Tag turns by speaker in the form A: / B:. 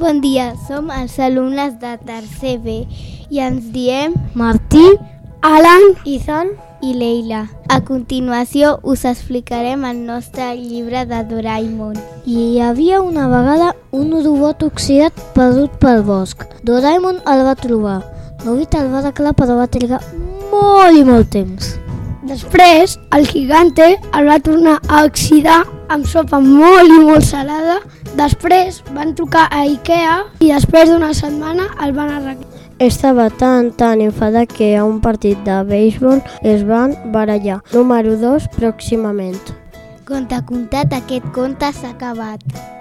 A: Bon dia, som els alumnes de tercer B i ens diem Martí, Alan, Izan i Leila. A continuació us explicarem el nostre llibre de Doraemon.
B: Hi havia una vegada un robot oxidat perdut pel bosc. Doraemon el va trobar. Nobita el va arreglar però va trigar molt i molt temps.
C: Després, el Gigante el va tornar a oxidar amb sopa molt i molt salada. Després van trucar a Ikea i després d'una setmana el van arreglar.
B: Estava tan enfadat que a un partit de béisbol es van barallar. Número 2, pròximament.
A: Conte contat, aquest conte s'ha acabat.